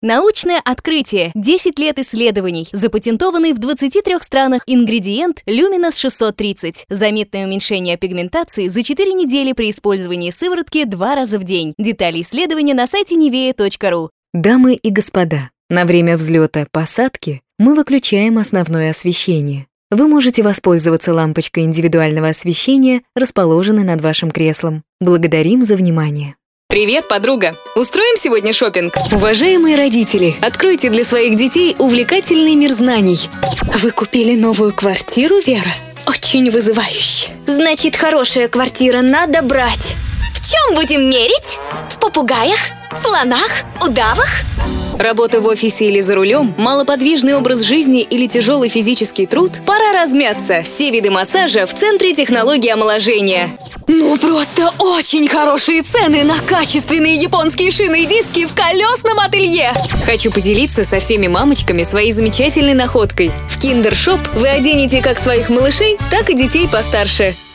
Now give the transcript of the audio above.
Научное открытие. 10 лет исследований. Запатентованный в 23 странах ингредиент Luminous 630. Заметное уменьшение пигментации за 4 недели при использовании сыворотки 2 раза в день. Детали исследования на сайте nivea.ru. Дамы и господа, на время взлета-посадки мы выключаем основное освещение. Вы можете воспользоваться лампочкой индивидуального освещения, расположенной над вашим креслом. Благодарим за внимание. Привет, подруга! Устроим сегодня шопинг? Уважаемые родители, откройте для своих детей увлекательный мир знаний. Вы купили новую квартиру, Вера? Очень вызывающе. Значит, хорошая квартира надо брать. В чем будем мерить? В попугаях? Слонах? Удавах? Работа в офисе или за рулем, малоподвижный образ жизни или тяжелый физический труд? Пора размяться. Все виды массажа в Центре технологий омоложения. Ну, просто очень хорошие цены на качественные японские шины и диски в колесном ателье. Хочу поделиться со всеми мамочками своей замечательной находкой. В Киндер Шоп вы оденете как своих малышей, так и детей постарше.